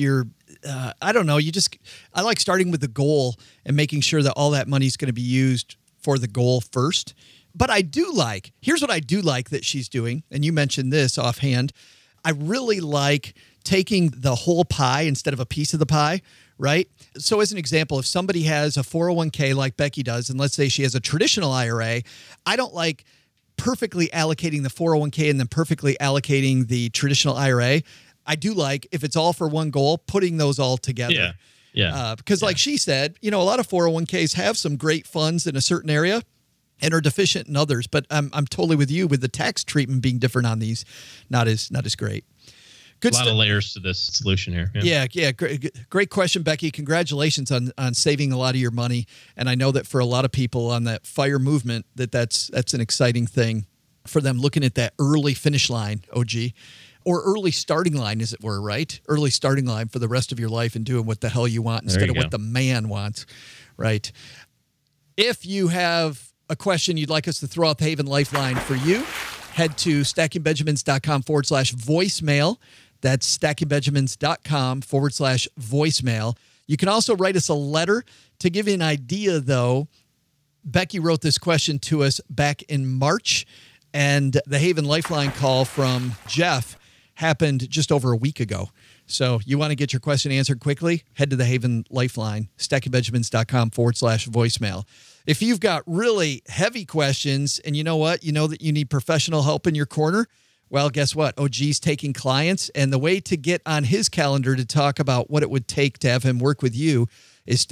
I don't know, I like starting with the goal and making sure that all that money is going to be used for the goal first. But here's what I do like that she's doing, and you mentioned this offhand. I really like taking the whole pie instead of a piece of the pie, right? So as an example, if somebody has a 401k like Becky does, and let's say she has a traditional IRA, I don't like perfectly allocating the 401k and then perfectly allocating the traditional IRA. I do like, if it's all for one goal, putting those all together. Yeah. Yeah. Because like she said, a lot of 401ks have some great funds in a certain area and are deficient in others. But I'm totally with you with the tax treatment being different on these, not as great. Good a lot of layers to this solution here. Yeah. Great question, Becky. Congratulations on saving a lot of your money. And I know that for a lot of people on that FIRE movement, that's an exciting thing for them, looking at that early finish line, OG, or early starting line, as it were, right? Early starting line for the rest of your life and doing what the hell you want instead of what the man wants, right? If you have a question you'd like us to throw out the Haven Lifeline for you, head to stackingbenjamins.com/voicemail. That's stackingbenjamins.com/voicemail. You can also write us a letter. To give you an idea, though, Becky wrote this question to us back in March, and the Haven Lifeline call from Jeff happened just over a week ago. So you want to get your question answered quickly, head to the Haven Lifeline, stackingbenjamins.com/voicemail. If you've got really heavy questions and you know what, you know that you need professional help in your corner, well, guess what? OG's taking clients, and the way to get on his calendar to talk about what it would take to have him work with you is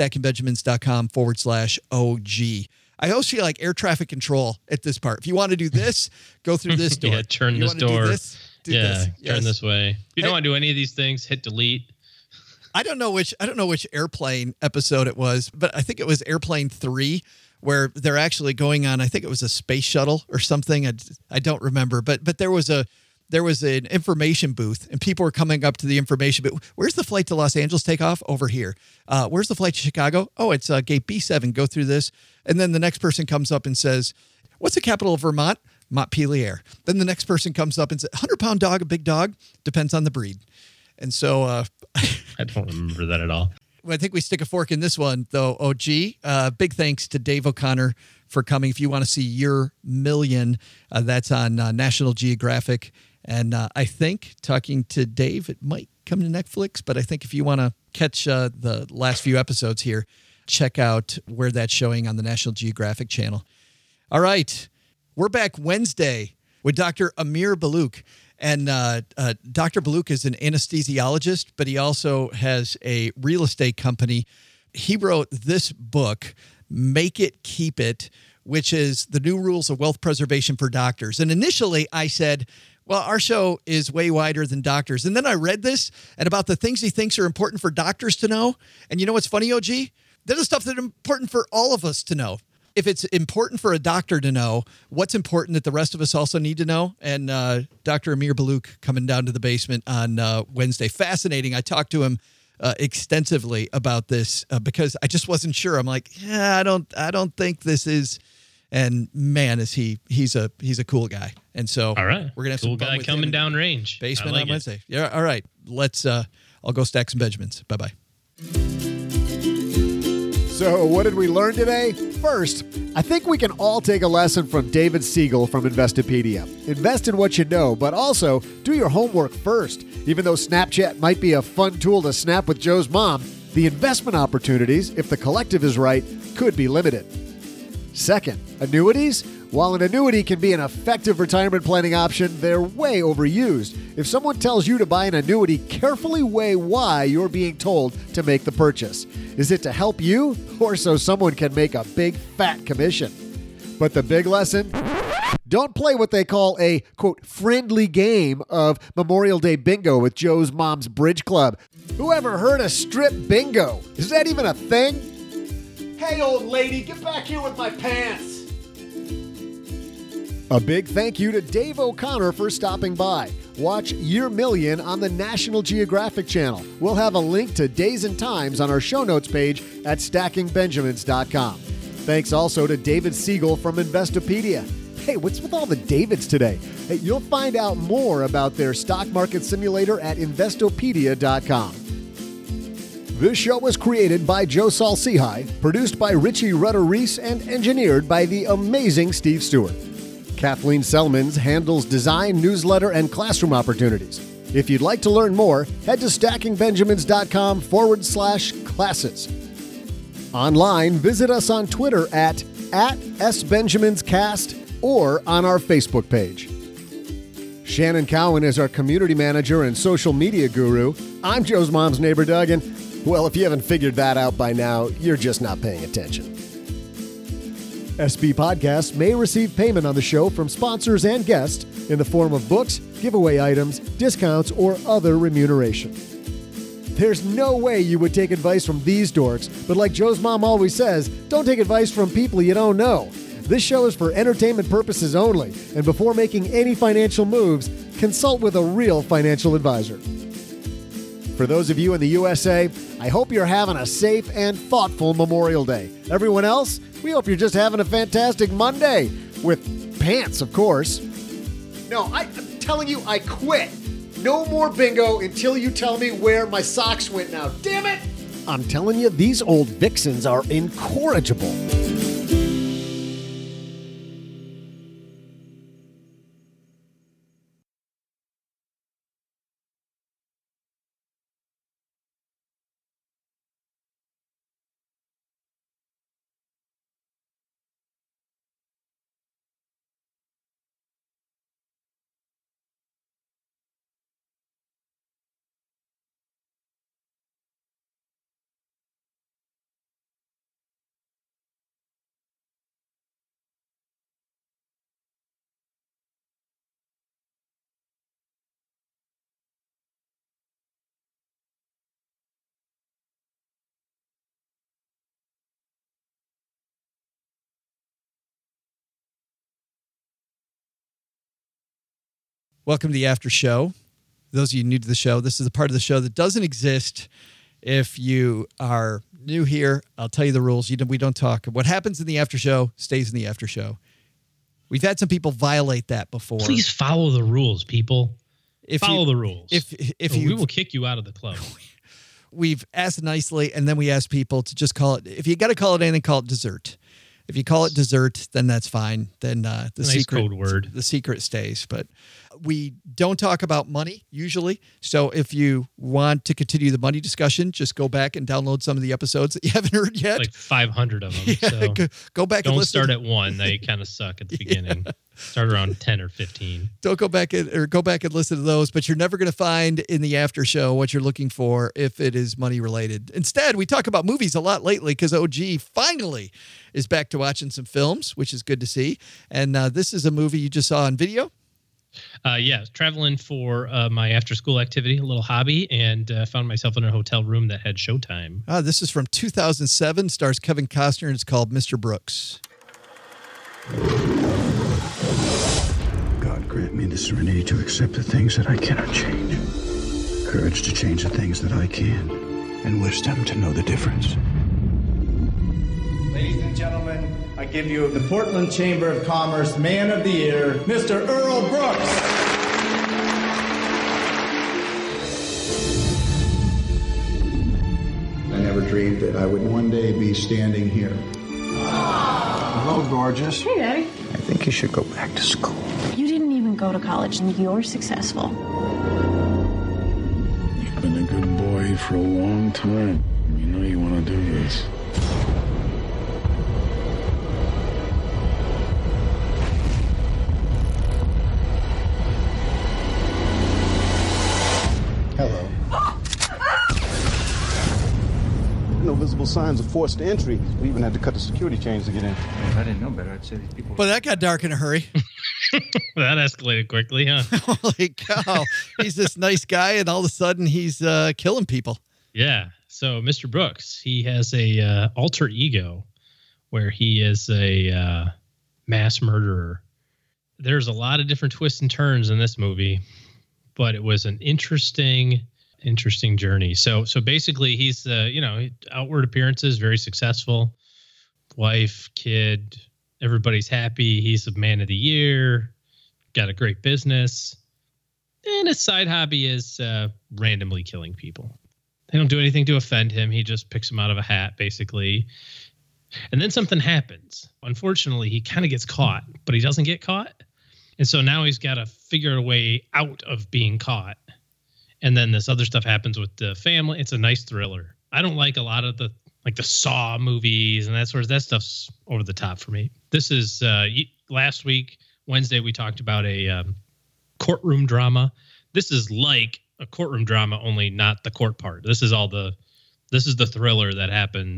stackingbenjamins.com/OG. I always feel like air traffic control at this part. If you want to do this, go through this door. Yeah, turn this door. Do this. Turn this way. If you don't want to do any of these things, hit delete. I don't know which airplane episode it was, but I think it was Airplane 3, where they're actually going on, I think it was a space shuttle or something. I don't remember, but there was an information booth, and people were coming up to the information booth. Where's the flight to Los Angeles take off? Over here. Where's the flight to Chicago? Oh, it's gate B7. Go through this. And then the next person comes up and says, what's the capital of Vermont? Montpelier. Then the next person comes up and says, 100-pound dog, a big dog? Depends on the breed. And so I don't remember that at all. I think we stick a fork in this one, though, OG. Big thanks to Dave O'Connor for coming. If you want to see Your Million, that's on National Geographic. And I think, talking to Dave, it might come to Netflix, but I think if you want to catch the last few episodes here, check out where that's showing on the National Geographic channel. All right. We're back Wednesday with Dr. Amir Balouk. And Dr. Balouk is an anesthesiologist, but he also has a real estate company. He wrote this book, Make It, Keep It, which is the new rules of wealth preservation for doctors. And initially I said, well, our show is way wider than doctors. And then I read this and about the things he thinks are important for doctors to know. And you know what's funny, OG? That is stuff that's important for all of us to know. If it's important for a doctor to know, what's important that the rest of us also need to know? And Dr. Amir Balouk coming down to the basement on Wednesday. Fascinating. I talked to him extensively about this because I just wasn't sure. I'm like, yeah, I don't think this is. And man, is he's a cool guy. And so all right, we're gonna have cool some fun guy with coming him. down range. Basement on Wednesday. Yeah. All right. Let's. I'll go stack some Benjamins. Bye bye. So what did we learn today? First, I think we can all take a lesson from David Siegel from Investopedia. Invest in what you know, but also do your homework first. Even though Snapchat might be a fun tool to snap with Joe's mom, the investment opportunities, if the collective is right, could be limited. Second, annuities? While an annuity can be an effective retirement planning option, they're way overused. If someone tells you to buy an annuity, carefully weigh why you're being told to make the purchase. Is it to help you or so someone can make a big fat commission? But the big lesson? Don't play what they call a, quote, friendly game of Memorial Day bingo with Joe's mom's bridge club. Who ever heard of strip bingo? Is that even a thing? Hey, old lady, get back here with my pants. A big thank you to Dave O'Connor for stopping by. Watch Your Million on the National Geographic channel. We'll have a link to days and times on our show notes page at stackingbenjamins.com. Thanks also to David Siegel from Investopedia. Hey, what's with all the Davids today? Hey, you'll find out more about their stock market simulator at Investopedia.com. This show was created by Joe Saul-Sehy, produced by Richie Rutter-Reese, and engineered by the amazing Steve Stewart. Kathleen Selmans handles design, newsletter, and classroom opportunities. If you'd like to learn more, head to stackingbenjamins.com/classes. Online, visit us on Twitter at @SBenjaminsCast or on our Facebook page. Shannon Cowan is our community manager and social media guru. I'm Joe's mom's neighbor, Doug, and, well, if you haven't figured that out by now, you're just not paying attention. SB Podcasts may receive payment on the show from sponsors and guests in the form of books, giveaway items, discounts, or other remuneration. There's no way you would take advice from these dorks, but like Joe's mom always says, don't take advice from people you don't know. This show is for entertainment purposes only, and before making any financial moves, consult with a real financial advisor. For those of you in the USA, I hope you're having a safe and thoughtful Memorial Day. Everyone else, we hope you're just having a fantastic Monday. With pants, of course. No, I'm telling you, I quit. No more bingo until you tell me where my socks went now. Damn it! I'm telling you, these old vixens are incorrigible. Welcome to the after show. Those of you new to the show, this is a part of the show that doesn't exist. If you are new here, I'll tell you the rules. We don't talk. What happens in the after show stays in the after show. We've had some people violate that before. Please follow the rules, people. Follow the rules. We will kick you out of the club. We've asked nicely, and then we ask people to just call it. If you got to call it anything, call it dessert. If you call it dessert, then that's fine. Then code word. The secret stays. But we don't talk about money usually. So if you want to continue the money discussion, just go back and download some of the episodes that you haven't heard yet. Like 500 of them. Yeah, so go back and listen. Don't start at 1. They kind of suck at the beginning. Yeah. Start around 10 or 15. Don't go back and listen to those, but you're never going to find in the after show what you're looking for if it is money related. Instead, we talk about movies a lot lately because OG finally is back to watching some films, which is good to see. And this is a movie you just saw on video. Yeah, traveling for my after-school activity, a little hobby, and found myself in a hotel room that had Showtime. This is from 2007, stars Kevin Costner, and it's called Mr. Brooks. God grant me the serenity to accept the things that I cannot change, courage to change the things that I can, and wisdom to know the difference. Ladies and gentlemen, I give you the Portland Chamber of Commerce Man of the Year, Mr. Earl Brooks. I never dreamed that I would one day be standing here. Hello, gorgeous. Hey, Daddy. I think you should go back to school. You didn't even go to college, and you're successful. You've been a good boy for a long time. You know you want to do this. Hello. No visible signs of forced entry. We even had to cut the security chains to get in. If I didn't know better, I'd say these people... But that got dark in a hurry. That escalated quickly, huh? Holy cow. He's this nice guy, and all of a sudden he's killing people. Yeah. So Mr. Brooks, he has a alter ego where he is a mass murderer. There's a lot of different twists and turns in this movie, but it was an interesting journey. So basically he's, outward appearances, very successful, wife, kid, everybody's happy. He's a man of the year, got a great business, and his side hobby is randomly killing people. They don't do anything to offend him. He just picks them out of a hat, basically. And then something happens. Unfortunately, he kind of gets caught, but he doesn't get caught. And so now he's got to figure a way out of being caught. And then this other stuff happens with the family. It's a nice thriller. I don't like a lot of the Saw movies and that stuff's over the top for me. This is last week, Wednesday, we talked about a courtroom drama. This is like a courtroom drama, only not the court part. This is the thriller that happens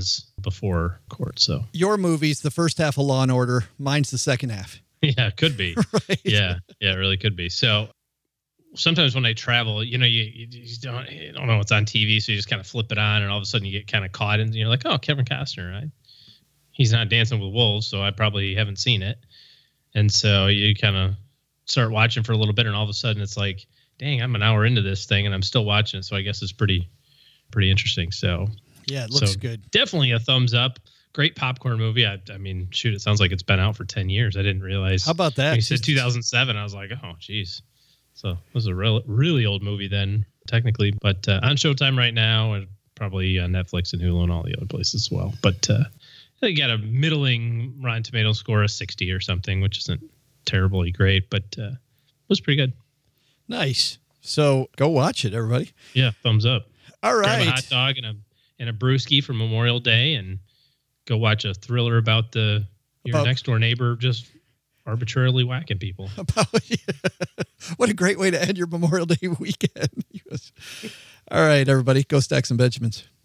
before court. So your movie's the first half of Law and Order. Mine's the second half. Yeah, it could be. Right. Yeah, it really could be. So sometimes when I travel, you don't know what's on TV, so you just kind of flip it on, and all of a sudden you get kind of caught, and you're like, oh, Kevin Costner, right? He's not Dancing with Wolves, so I probably haven't seen it. And so you kind of start watching for a little bit, and all of a sudden it's like, dang, I'm an hour into this thing, and I'm still watching it. So I guess it's pretty interesting. So yeah, it looks good. Definitely a thumbs up. Great popcorn movie. I mean, shoot, it sounds like it's been out for 10 years. I didn't realize. How about that? When you said 2007. I was like, oh, geez. So it was a really old movie then, technically, but on Showtime right now, and probably on Netflix and Hulu and all the other places as well. But they got a middling Rotten Tomatoes score of 60 or something, which isn't terribly great, but it was pretty good. Nice. So go watch it, everybody. Yeah, thumbs up. All right. Grab a hot dog and a brewski for Memorial Day, and go watch a thriller about your next door neighbor just arbitrarily whacking people. What a great way to end your Memorial Day weekend. All right, everybody, go stack some Benjamins.